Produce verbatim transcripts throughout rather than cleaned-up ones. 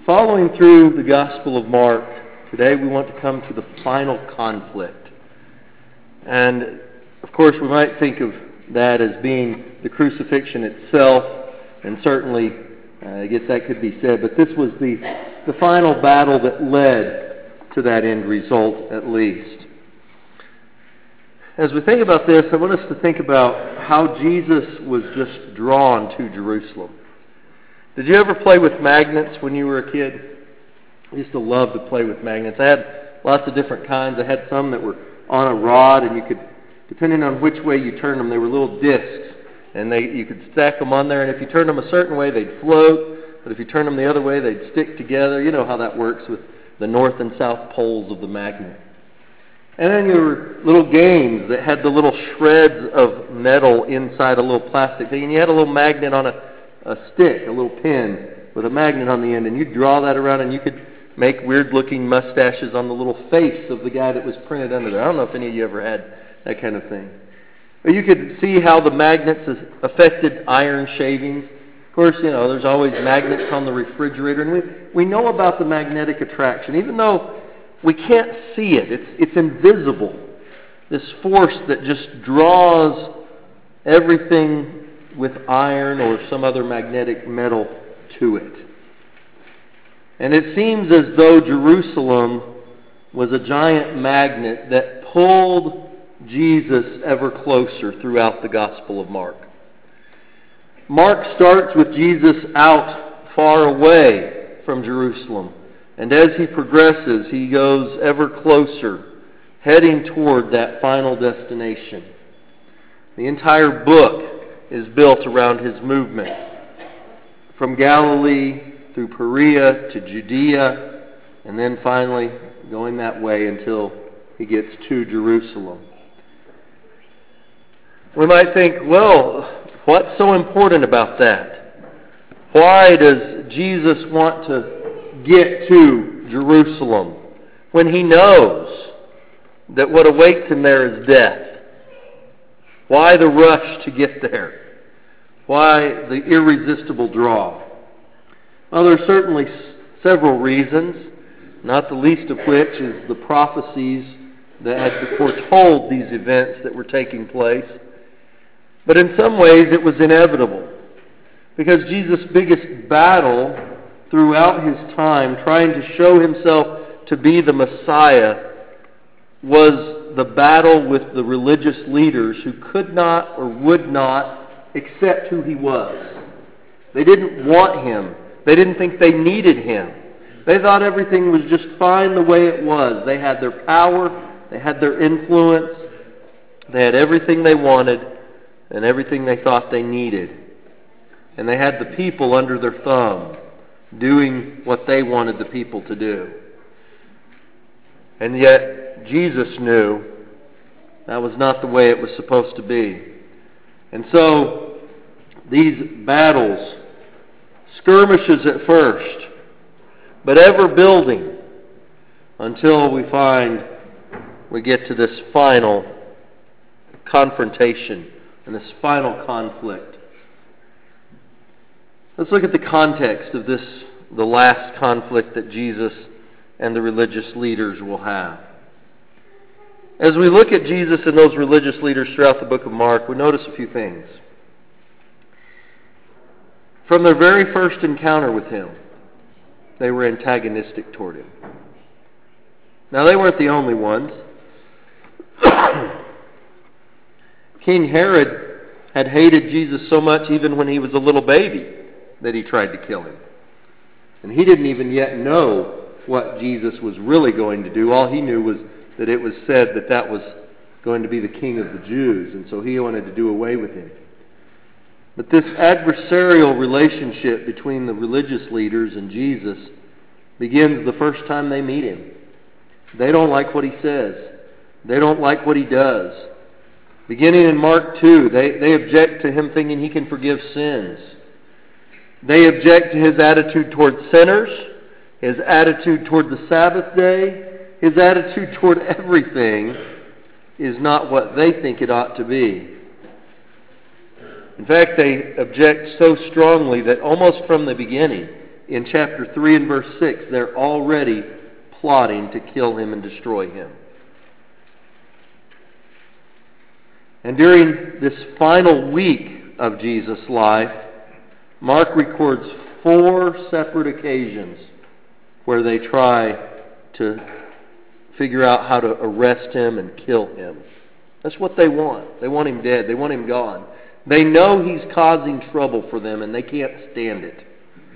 Following through the Gospel of Mark, today we want to come to the final conflict. And, of course, we might think of that as being the crucifixion itself, and certainly, uh, I guess that could be said, but this was the, the final battle that led to that end result, at least. As we think about this, I want us to think about how Jesus was just drawn to Jerusalem. Did you ever play with magnets when you were a kid? I used to love to play with magnets. I had lots of different kinds. I had some that were on a rod, and you could, depending on which way you turned them, they were little discs, and they you could stack them on there, and if you turned them a certain way, they'd float, but if you turned them the other way, they'd stick together. You know how that works with the north and south poles of the magnet. And then there were little games that had the little shreds of metal inside a little plastic thing, and you had a little magnet on a a stick, a little pin with a magnet on the end, and you draw that around and you could make weird-looking mustaches on the little face of the guy that was printed under there. I don't know if any of you ever had that kind of thing. But you could see how the magnets affected iron shavings. Of course, you know, there's always magnets on the refrigerator, and we, we know about the magnetic attraction, even though we can't see it. It's, it's invisible, this force that just draws everything with iron or some other magnetic metal to it. And it seems as though Jerusalem was a giant magnet that pulled Jesus ever closer throughout the Gospel of Mark. Mark starts with Jesus out far away from Jerusalem, and as he progresses, he goes ever closer, heading toward that final destination. The entire book is built around his movement from Galilee through Perea to Judea, and then finally going that way until he gets to Jerusalem. We might think, well, what's so important about that? Why does Jesus want to get to Jerusalem when he knows that what awaits him there is death? Why the rush to get there? Why the irresistible draw? Well, there are certainly s- several reasons, not the least of which is the prophecies that had foretold these events that were taking place. But in some ways it was inevitable, because Jesus' biggest battle throughout his time trying to show himself to be the Messiah was the battle with the religious leaders who could not or would not accept who he was. They didn't want him. They didn't think they needed him. They thought everything was just fine the way it was. They had their power, they had their influence, they had everything they wanted and everything they thought they needed. And they had the people under their thumb, doing what they wanted the people to do. And yet, Jesus knew that was not the way it was supposed to be. And so, these battles, skirmishes at first, but ever building until we find we get to this final confrontation and this final conflict. Let's look at the context of this, the last conflict that Jesus and the religious leaders will have. As we look at Jesus and those religious leaders throughout the book of Mark, we notice a few things. From their very first encounter with him, they were antagonistic toward him. Now, they weren't the only ones. King Herod had hated Jesus so much even when he was a little baby that he tried to kill him. And he didn't even yet know what Jesus was really going to do. All he knew was that it was said that that was going to be the king of the Jews, and so he wanted to do away with him. But this adversarial relationship between the religious leaders and Jesus begins the first time they meet him. They don't like what he says. They don't like what he does. Beginning in Mark two, they, they object to him thinking he can forgive sins. They object to his attitude toward sinners, his attitude toward the Sabbath day. His attitude toward everything is not what they think it ought to be. In fact, they object so strongly that almost from the beginning, in chapter three and verse six, they're already plotting to kill him and destroy him. And during this final week of Jesus' life, Mark records four separate occasions where they try to figure out how to arrest him and kill him. That's what they want. They want him dead. They want him gone. They know he's causing trouble for them and they can't stand it.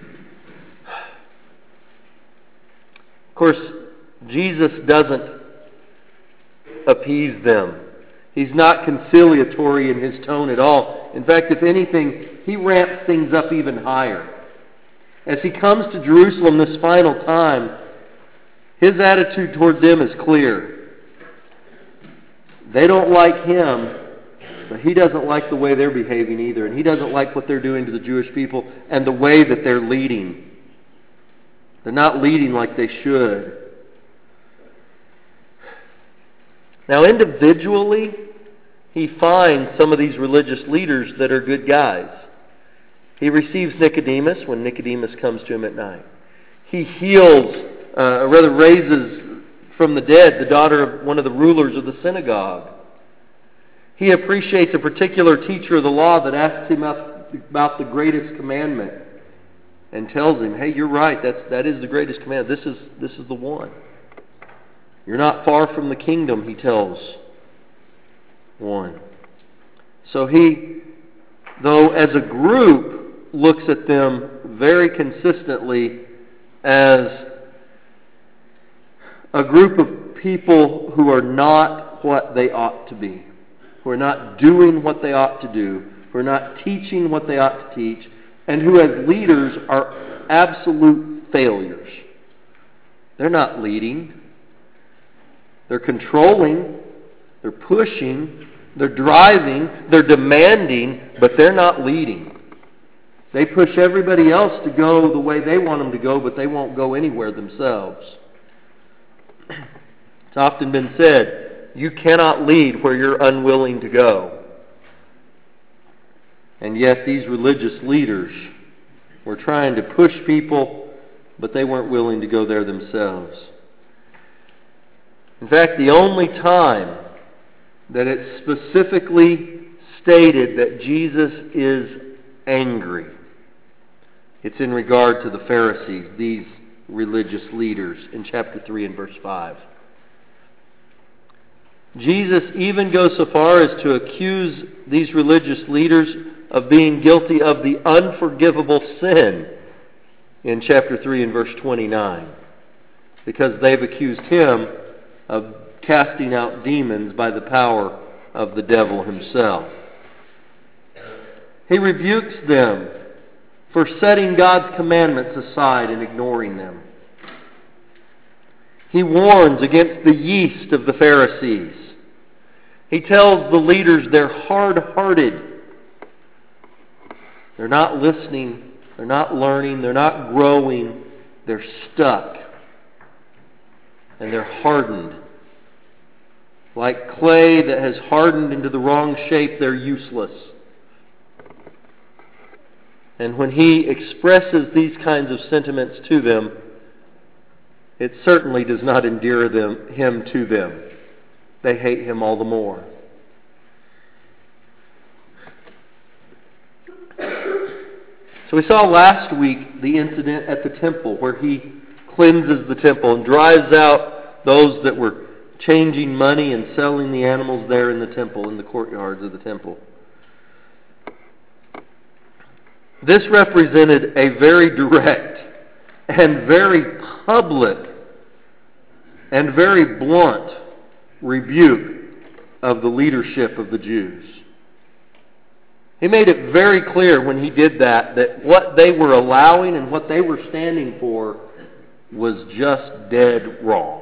Of course, Jesus doesn't appease them. He's not conciliatory in his tone at all. In fact, if anything, he ramps things up even higher. As he comes to Jerusalem this final time, his attitude toward them is clear. They don't like him, but he doesn't like the way they're behaving either. And he doesn't like what they're doing to the Jewish people and the way that they're leading. They're not leading like they should. Now, individually, he finds some of these religious leaders that are good guys. He receives Nicodemus when Nicodemus comes to him at night. He heals, uh, or rather raises from the dead the daughter of one of the rulers of the synagogue. He appreciates a particular teacher of the law that asks him about the greatest commandment and tells him, hey, you're right, that's, that is the greatest commandment. This is, this is the one. You're not far from the kingdom, he tells one. So he, though as a group, looks at them very consistently as a group of people who are not what they ought to be, who are not doing what they ought to do, who are not teaching what they ought to teach, and who as leaders are absolute failures. They're not leading. They're controlling, they're pushing, they're driving, they're demanding, but they're not leading. They push everybody else to go the way they want them to go, but they won't go anywhere themselves. It's often been said, you cannot lead where you're unwilling to go. And yet these religious leaders were trying to push people, but they weren't willing to go there themselves. In fact, the only time that it's specifically stated that Jesus is angry, it's in regard to the Pharisees, these religious leaders, in chapter three and verse five. Jesus even goes so far as to accuse these religious leaders of being guilty of the unforgivable sin in chapter three and verse twenty-nine, because they've accused him of casting out demons by the power of the devil himself. He rebukes them for setting God's commandments aside and ignoring them. He warns against the yeast of the Pharisees. He tells the leaders they're hard-hearted. They're not listening. They're not learning. They're not growing. They're stuck. And they're hardened. Like clay that has hardened into the wrong shape, they're useless. And when he expresses these kinds of sentiments to them, it certainly does not endear them, him to them. They hate him all the more. So we saw last week the incident at the temple where he cleanses the temple and drives out those that were changing money and selling the animals there in the temple, in the courtyards of the temple. This represented a very direct and very public and very blunt rebuke of the leadership of the Jews. He made it very clear when he did that, that what they were allowing and what they were standing for was just dead wrong.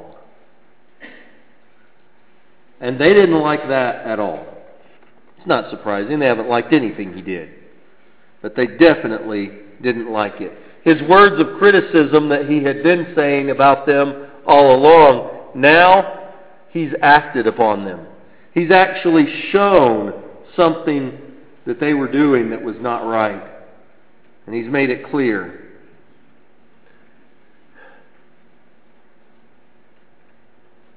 And they didn't like that at all. It's not surprising. They haven't liked anything he did. But they definitely didn't like it. His words of criticism that he had been saying about them all along, now he's acted upon them. He's actually shown something that they were doing that was not right. And he's made it clear.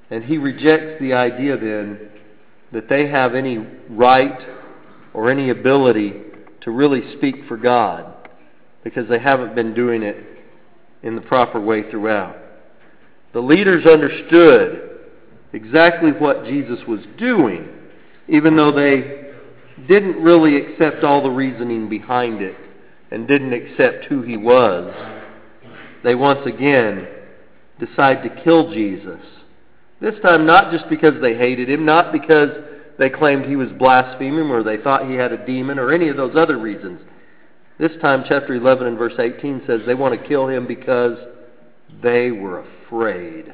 And he rejects the idea then that they have any right or any ability to really speak for God, because they haven't been doing it in the proper way throughout. The leaders understood exactly what Jesus was doing, even though they didn't really accept all the reasoning behind it and didn't accept who he was. They once again decide to kill Jesus. This time not just because they hated him, not because they claimed he was blaspheming or they thought he had a demon or any of those other reasons. This time chapter eleven and verse eighteen says they want to kill him because they were afraid.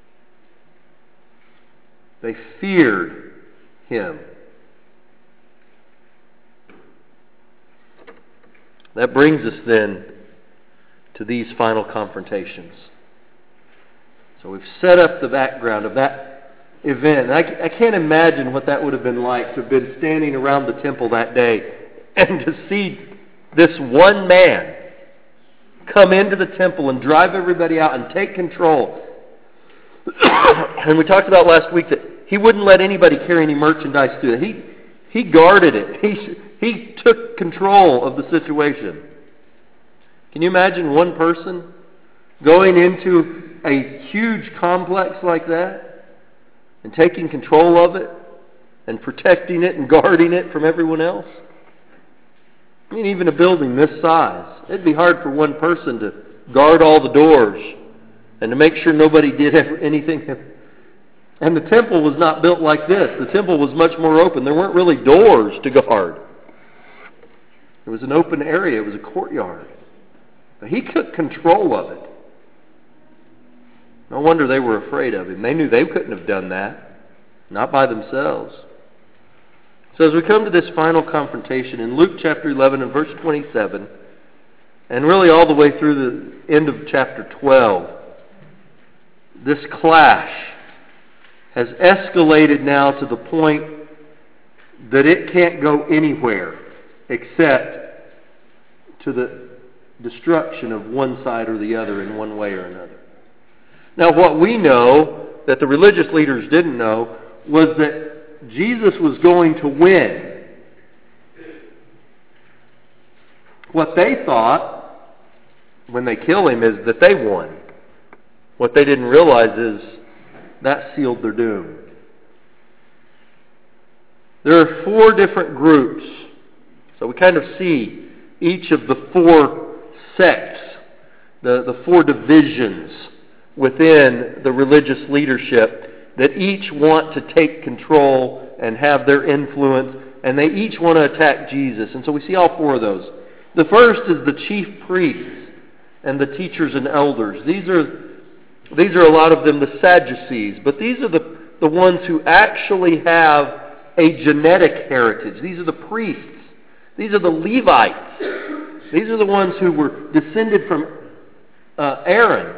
They feared him. That brings us then to these final confrontations. So we've set up the background of that event. And I, I can't imagine what that would have been like to have been standing around the temple that day and to see this one man come into the temple and drive everybody out and take control. And we talked about last week that he wouldn't let anybody carry any merchandise through it. He, he guarded it. He, he took control of the situation. Can you imagine one person going into a huge complex like that and taking control of it and protecting it and guarding it from everyone else? I mean, even a building this size, it'd be hard for one person to guard all the doors and to make sure nobody did anything. And the temple was not built like this. The temple was much more open. There weren't really doors to guard. It was an open area. It was a courtyard. But he took control of it. No wonder they were afraid of him. They knew they couldn't have done that. Not by themselves. So as we come to this final confrontation in Luke chapter eleven and verse twenty-seven, and really all the way through the end of chapter twelve, this clash has escalated now to the point that it can't go anywhere except to the destruction of one side or the other in one way or another. Now, what we know that the religious leaders didn't know was that Jesus was going to win. What they thought when they kill him is that they won. What they didn't realize is that sealed their doom. There are four different groups. So we kind of see each of the four sects, the, the four divisions within the religious leadership that each want to take control and have their influence, and they each want to attack Jesus. And so we see all four of those. The first is the chief priests and the teachers and elders. These are these are a lot of them the Sadducees, but these are the, the ones who actually have a genetic heritage. These are the priests. These are the Levites. These are the ones who were descended from uh, Aaron.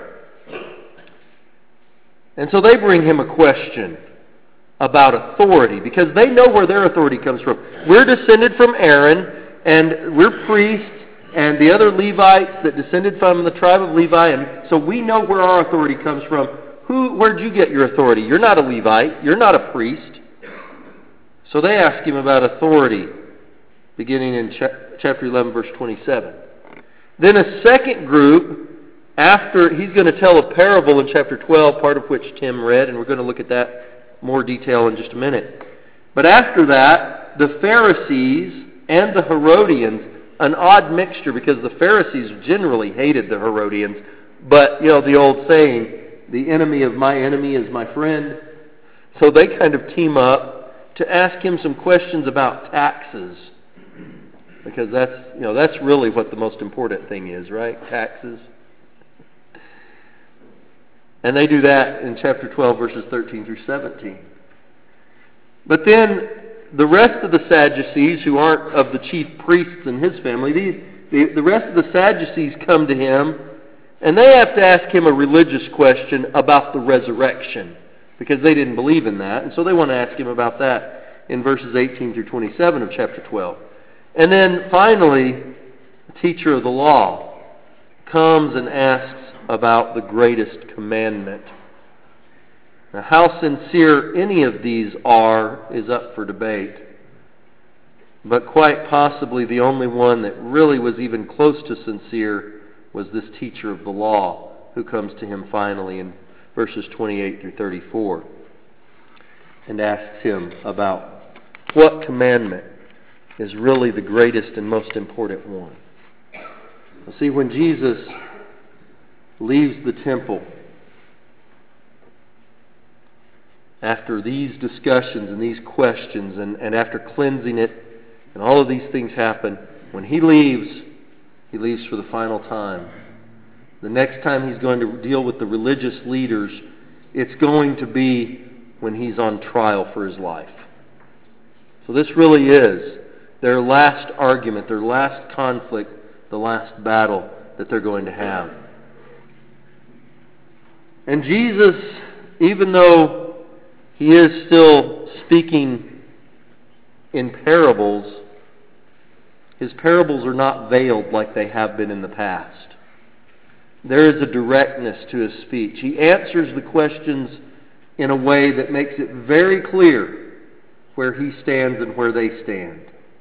And so they bring him a question about authority, because they know where their authority comes from. We're descended from Aaron, and we're priests, and the other Levites that descended from the tribe of Levi, and so we know where our authority comes from. Who? Where'd you get your authority? You're not a Levite. You're not a priest. So they ask him about authority, beginning in cha- chapter eleven, verse twenty-seven. Then a second group, after he's going to tell a parable in chapter twelve, part of which Tim read, and we're going to look at that more detail in just a minute. But after that, the Pharisees and the Herodians, an odd mixture, because the Pharisees generally hated the Herodians, but, you know, the old saying, the enemy of my enemy is my friend. So they kind of team up to ask him some questions about taxes, because that's, you know, that's really what the most important thing is, right? Taxes. And they do that in chapter twelve, verses thirteen through seventeen. But then the rest of the Sadducees, who aren't of the chief priests and his family, these, the, the rest of the Sadducees come to him, and they have to ask him a religious question about the resurrection, because they didn't believe in that. And so they want to ask him about that in verses eighteen through twenty-seven of chapter twelve. And then finally, the teacher of the law comes and asks about the greatest commandment. Now, how sincere any of these are is up for debate. But quite possibly the only one that really was even close to sincere was this teacher of the law who comes to him finally in verses twenty-eight through thirty-four and asks him about what commandment is really the greatest and most important one. Well, see, when Jesus leaves the temple after these discussions and these questions and, and after cleansing it, and all of these things happen, when he leaves, he leaves for the final time. The next time he's going to deal with the religious leaders, it's going to be when he's on trial for his life. So this really is their last argument, their last conflict, the last battle that they're going to have. And Jesus, even though he is still speaking in parables, his parables are not veiled like they have been in the past. There is a directness to his speech. He answers the questions in a way that makes it very clear where he stands and where they stand.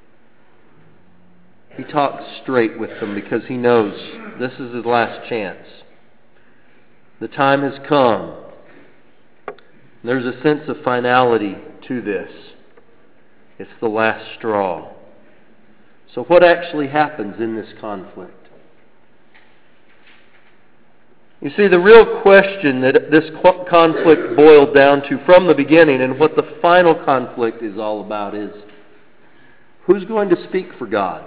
He talks straight with them because he knows this is his last chance. The time has come. There's a sense of finality to this. It's the last straw. So what actually happens in this conflict? You see, the real question that this conflict boiled down to from the beginning and what the final conflict is all about is, who's going to speak for God?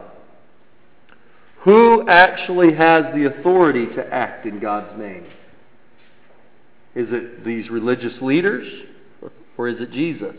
Who actually has the authority to act in God's name? Is it these religious leaders or is it Jesus?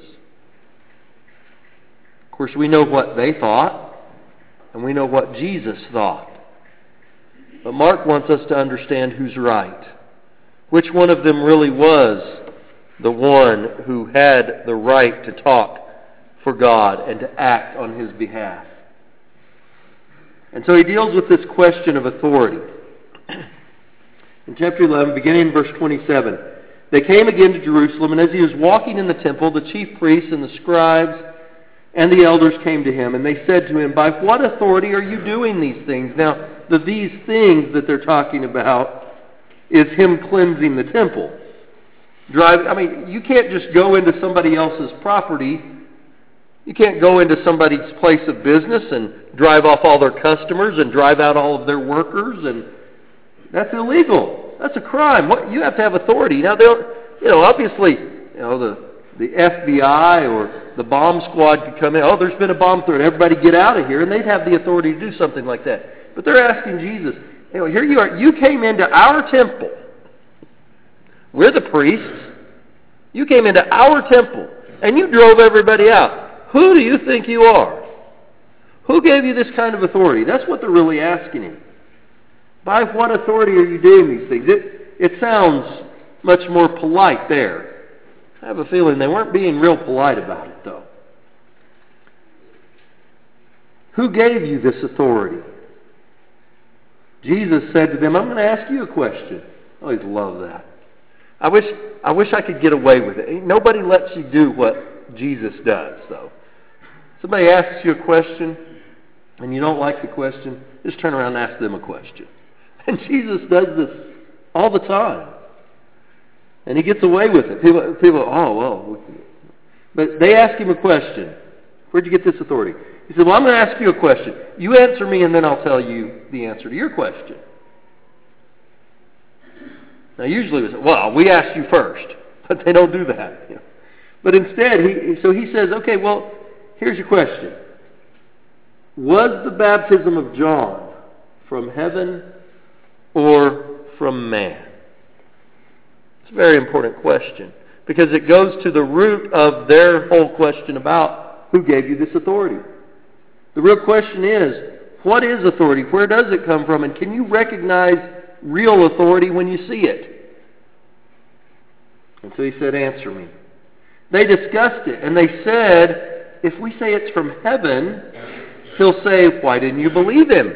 Of course, we know what they thought and we know what Jesus thought. But Mark wants us to understand who's right. Which one of them really was the one who had the right to talk for God and to act on his behalf. And so he deals with this question of authority. In chapter eleven, beginning in verse twenty-seven, they came again to Jerusalem, and as he was walking in the temple, the chief priests and the scribes and the elders came to him, and they said to him, "By what authority are you doing these things?" Now, the these things that they're talking about is him cleansing the temple. Drive, I mean, you can't just go into somebody else's property. You can't go into somebody's place of business and drive off all their customers and drive out all of their workers, and that's illegal. That's a crime. What, you have to have authority. Now, they'll, you know, obviously, you know, the the F B I or the bomb squad could come in. Oh, there's been a bomb threat. Everybody get out of here, and they'd have the authority to do something like that. But they're asking Jesus, you know, here you are. You came into our temple. We're the priests. You came into our temple, and you drove everybody out. Who do you think you are? Who gave you this kind of authority? That's what they're really asking him. By what authority are you doing these things? It, it sounds much more polite there. I have a feeling they weren't being real polite about it, though. Who gave you this authority? Jesus said to them, "I'm going to ask you a question." I always love that. I wish I wish I could get away with it. Nobody lets you do what Jesus does, though. Somebody asks you a question, and you don't like the question, just turn around and ask them a question. And Jesus does this all the time. And he gets away with it. People, people oh, well. But they ask him a question. Where'd you get this authority? He said, well, I'm going to ask you a question. You answer me, and then I'll tell you the answer to your question. Now, usually we say, well, we ask you first. But they don't do that. But instead, he so he says, okay, well, here's your question. Was the baptism of John from heaven or from man? It's a very important question because it goes to the root of their whole question about who gave you this authority. The real question is, what is authority? Where does it come from? And can you recognize real authority when you see it? And so he said, answer me. They discussed it, and they said, if we say it's from heaven, he'll say, why didn't you believe him?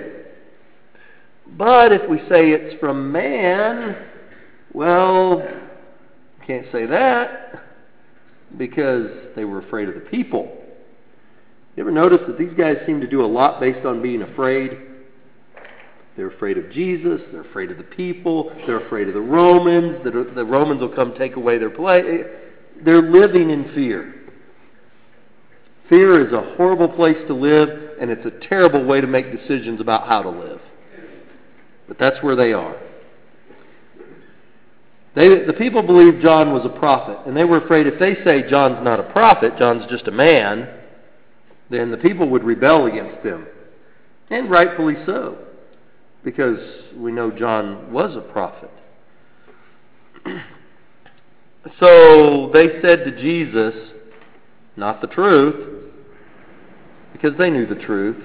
But if we say it's from man, well, Can't say that because they were afraid of the people. You ever notice that these guys seem to do a lot based on being afraid? They're afraid of Jesus. They're afraid of the people. They're afraid of the Romans. The, the Romans will come take away their place. They're living in fear. Fear is a horrible place to live, and it's a terrible way to make decisions about how to live. But that's where they are. They, the people believed John was a prophet, and they were afraid if they say John's not a prophet, John's just a man, then the people would rebel against them. And rightfully so, because we know John was a prophet. So they said to Jesus, not the truth, because they knew the truth.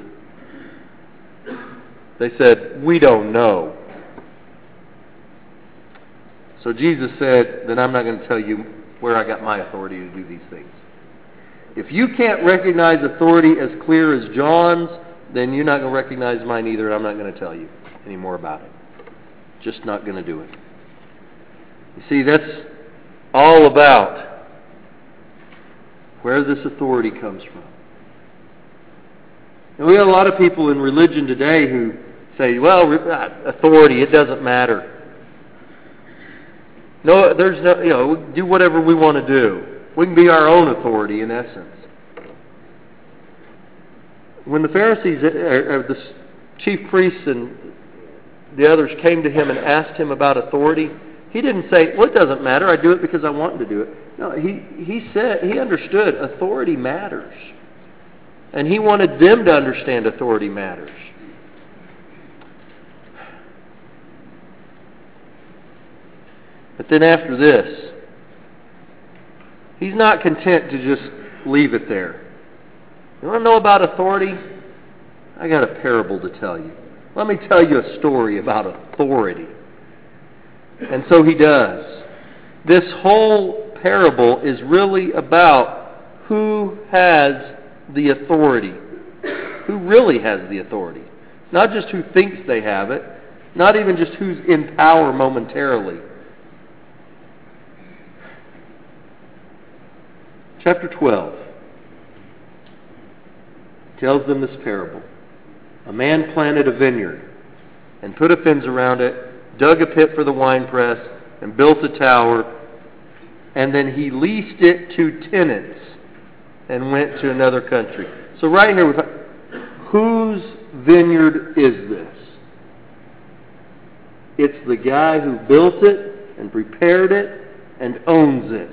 They said, we don't know. So Jesus said, then I'm not going to tell you where I got my authority to do these things. If you can't recognize authority as clear as John's, then you're not going to recognize mine either, and I'm not going to tell you any more about it. Just not going to do it. You see, that's all about where this authority comes from. And we have a lot of people in religion today who say, well, authority, it doesn't matter. No, there's no, you know, we do whatever we want to do. We can be our own authority in essence. When the Pharisees, or the chief priests and the others came to him and asked him about authority, he didn't say, well, it doesn't matter. I do it because I want to do it. No, he, he said, he understood authority matters. And he wanted them to understand authority matters. But then after this, he's not content to just leave it there. You want to know about authority? I got a parable to tell you. Let me tell you a story about authority. And so he does. This whole parable is really about who has the authority. Who really has the authority. Not just who thinks they have it. Not even just who's in power momentarily. Chapter twelve tells them this parable. A man planted a vineyard and put a fence around it, dug a pit for the winepress, and built a tower, and then he leased it to tenants and went to another country. So right here, we've, whose vineyard is this? It's the guy who built it and prepared it and owns it.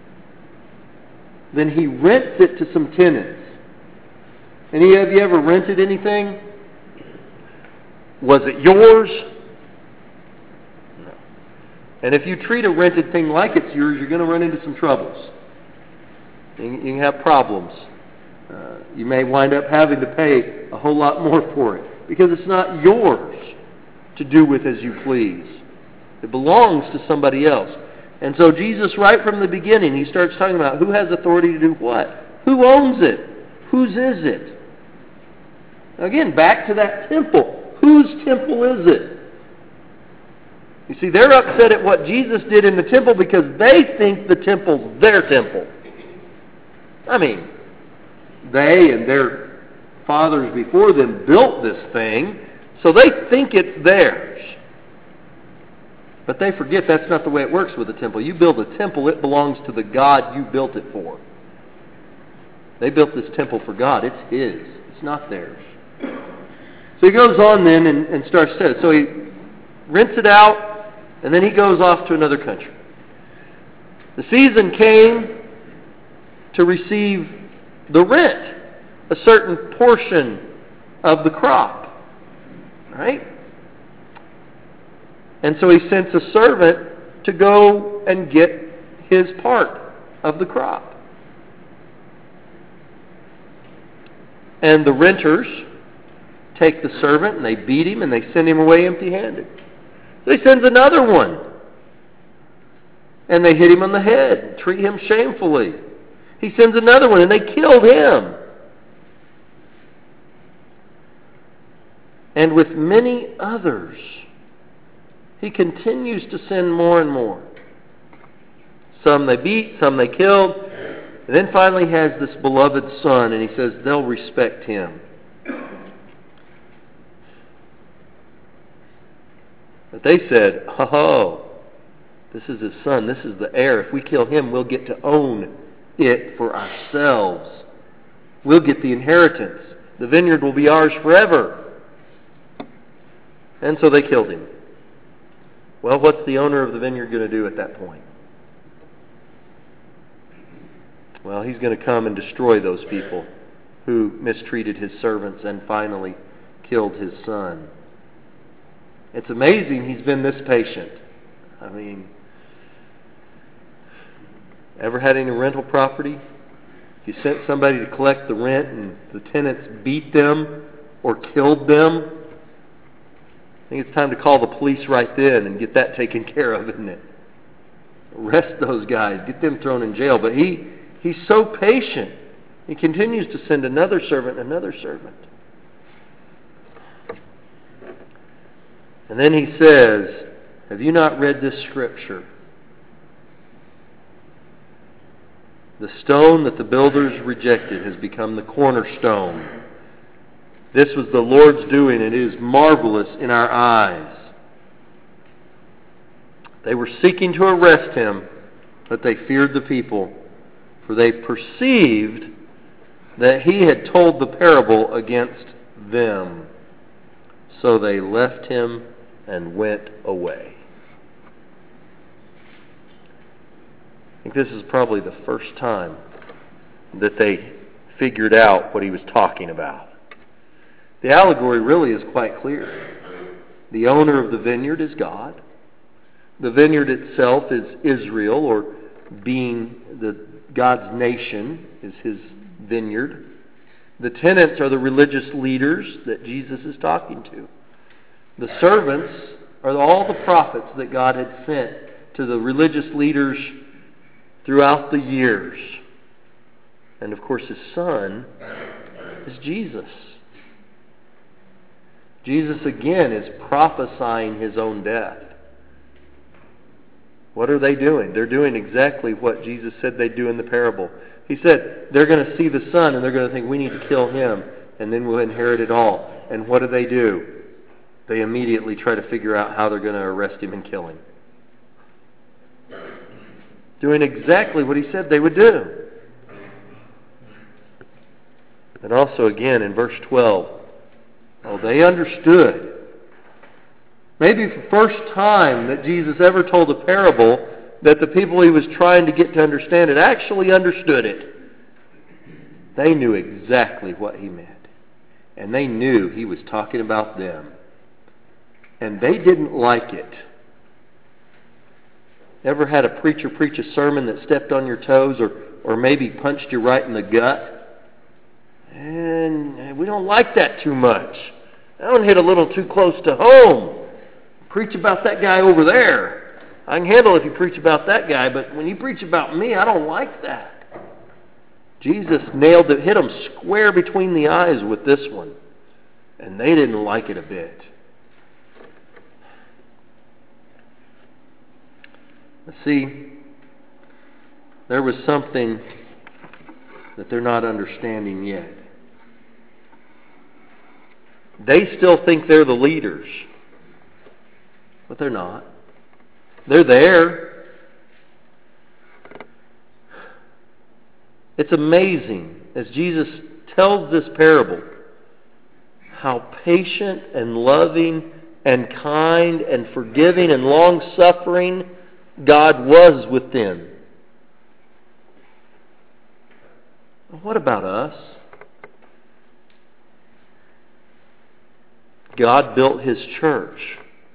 Then he rents it to some tenants. Any of you ever rented anything? Was it yours? No. And if you treat a rented thing like it's yours, you're going to run into some troubles. You can have problems. Uh, you may wind up having to pay a whole lot more for it because it's not yours to do with as you please. It belongs to somebody else. And so Jesus, right from the beginning, he starts talking about who has authority to do what. Who owns it? Whose is it? Again, back to that temple. Whose temple is it? You see, they're upset at what Jesus did in the temple because they think the temple's their temple. I mean, they and their fathers before them built this thing, so they think it's theirs. But they forget that's not the way it works with a temple. You build a temple, it belongs to the God you built it for. They built this temple for God. It's His. It's not theirs. So he goes on then and, and starts to. So he rents it out, and then he goes off to another country. The season came to receive the rent, a certain portion of the crop. Right? And so he sends a servant to go and get his part of the crop. And the renters take the servant and they beat him and they send him away empty-handed. So he sends another one. And they hit him on the head, treat him shamefully. He sends another one and they killed him. And with many others, he continues to send more and more. Some they beat, some they killed. And then finally he has this beloved son, and he says they'll respect him. But they said, oh, this is his son, this is the heir. If we kill him, we'll get to own it for ourselves. We'll get the inheritance. The vineyard will be ours forever. And so they killed him. Well, what's the owner of the vineyard going to do at that point? Well, he's going to come and destroy those people who mistreated his servants and finally killed his son. It's amazing he's been this patient. I mean, ever had any rental property? If you sent somebody to collect the rent and the tenants beat them or killed them, I think it's time to call the police right then and get that taken care of, isn't it? Arrest those guys, get them thrown in jail. But he he's so patient. He continues to send another servant, another servant. And then he says, have you not read this scripture? The stone that the builders rejected has become the cornerstone. This was the Lord's doing, and it is marvelous in our eyes. They were seeking to arrest him, but they feared the people, for they perceived that he had told the parable against them. So they left him and went away. I think this is probably the first time that they figured out what he was talking about. The allegory really is quite clear. The owner of the vineyard is God. The vineyard itself is Israel, or being the God's nation is his vineyard. The tenants are the religious leaders that Jesus is talking to. The servants are all the prophets that God had sent to the religious leaders throughout the years. And of course his son is Jesus. Jesus again is prophesying his own death. What are they doing? They're doing exactly what Jesus said they'd do in the parable. He said they're going to see the son and they're going to think we need to kill him and then we'll inherit it all. And what do they do? They immediately try to figure out how they're going to arrest him and kill him. Doing exactly what he said they would do. And also again in verse twelve, oh, they understood. Maybe for the first time that Jesus ever told a parable that the people he was trying to get to understand it actually understood it. They knew exactly what he meant. And they knew he was talking about them. And they didn't like it. Ever had a preacher preach a sermon that stepped on your toes or, or maybe punched you right in the gut? And we don't like that too much. That one hit a little too close to home. Preach about that guy over there. I can handle if you preach about that guy, but when you preach about me, I don't like that. Jesus nailed it, hit them square between the eyes with this one. And they didn't like it a bit. See, there was something that they're not understanding yet. They still think they're the leaders, but they're not. They're there. It's amazing, as Jesus tells this parable, how patient and loving and kind and forgiving and long-suffering God was with them. What about us? God built His church.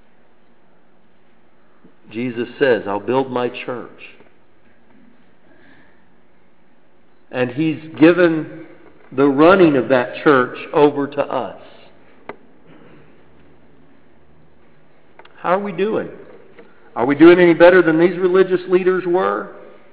Jesus says, I'll build my church. And He's given the running of that church over to us. How are we doing? Are we doing any better than these religious leaders were?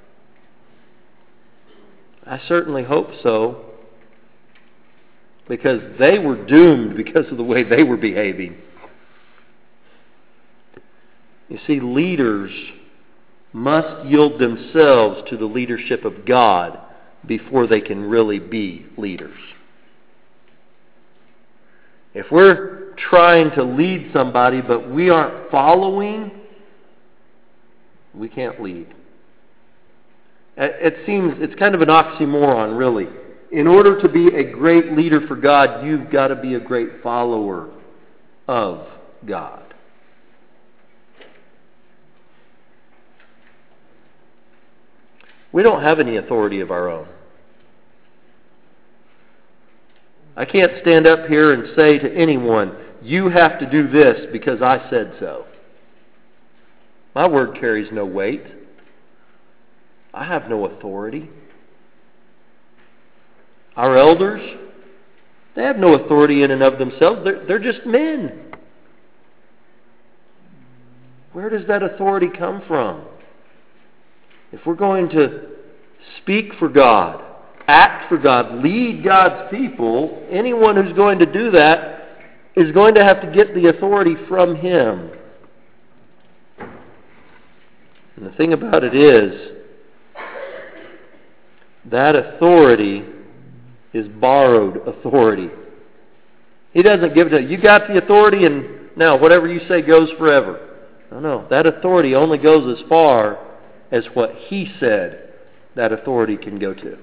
I certainly hope so. Because they were doomed because of the way they were behaving. You see, leaders must yield themselves to the leadership of God before they can really be leaders. If we're trying to lead somebody but we aren't following, we can't lead. It seems it's kind of an oxymoron, really. In order to be a great leader for God, you've got to be a great follower of God. We don't have any authority of our own. I can't stand up here and say to anyone, you have to do this because I said so. My word carries no weight. I have no authority. Our elders, they have no authority in and of themselves. They're, they're just men. Where does that authority come from? If we're going to speak for God, act for God, lead God's people, anyone who's going to do that is going to have to get the authority from Him. And the thing about it is, that authority is borrowed authority. He doesn't give it to you. You got the authority and now whatever you say goes forever. No, no. That authority only goes as far as what He said that authority can go to.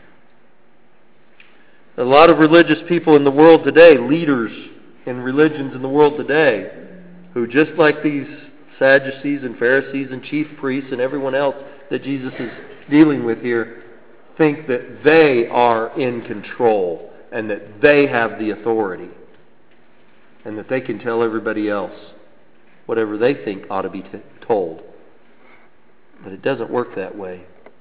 A lot of religious people in the world today, leaders in religions in the world today, who just like these Sadducees and Pharisees and chief priests and everyone else that Jesus is dealing with here, think that they are in control and that they have the authority and that they can tell everybody else whatever they think ought to be t- told. But it doesn't work that way.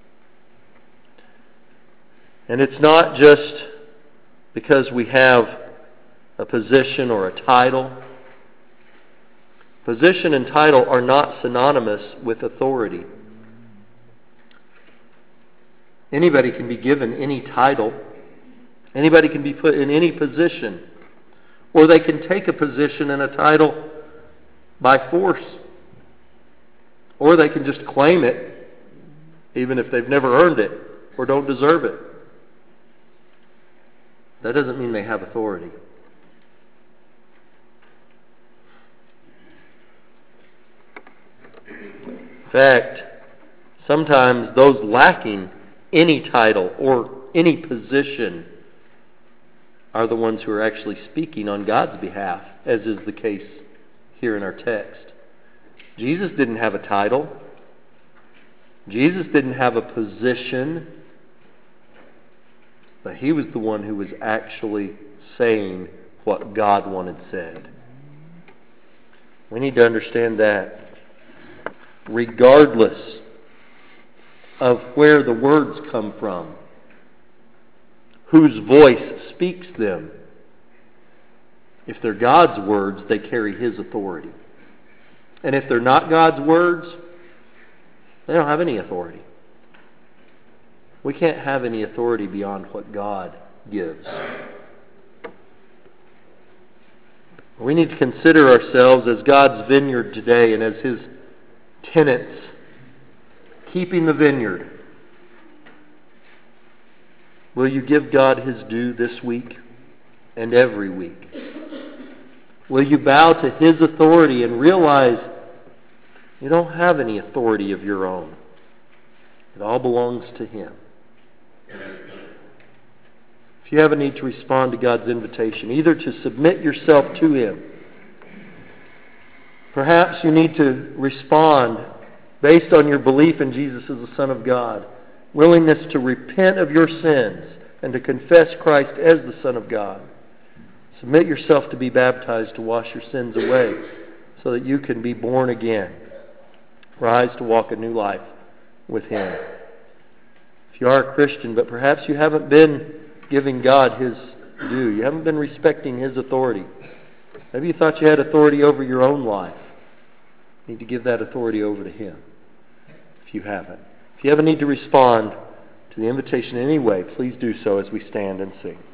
And it's not just because we have a position or a title. Position and title are not synonymous with authority. Anybody can be given any title. Anybody can be put in any position. Or they can take a position and a title by force. Or they can just claim it, even if they've never earned it or don't deserve it. That doesn't mean they have authority. In fact, sometimes those lacking any title or any position are the ones who are actually speaking on God's behalf, as is the case here in our text. Jesus didn't have a title. Jesus didn't have a position. But He was the one who was actually saying what God wanted said. We need to understand that. Regardless of where the words come from, whose voice speaks them, if they're God's words, they carry His authority. And if they're not God's words, they don't have any authority. We can't have any authority beyond what God gives. We need to consider ourselves as God's vineyard today and as His tenants, keeping the vineyard. Will you give God His due this week and every week? Will you bow to His authority and realize you don't have any authority of your own? It all belongs to Him. If you have a need to respond to God's invitation, either to submit yourself to Him, perhaps you need to respond based on your belief in Jesus as the Son of God, willingness to repent of your sins and to confess Christ as the Son of God. Submit yourself to be baptized to wash your sins away so that you can be born again. Rise to walk a new life with Him. If you are a Christian, but perhaps you haven't been giving God His due, you haven't been respecting His authority. Maybe you thought you had authority over your own life. You need to give that authority over to Him if you haven't. If you have a need to respond to the invitation in any way, please do so as we stand and sing.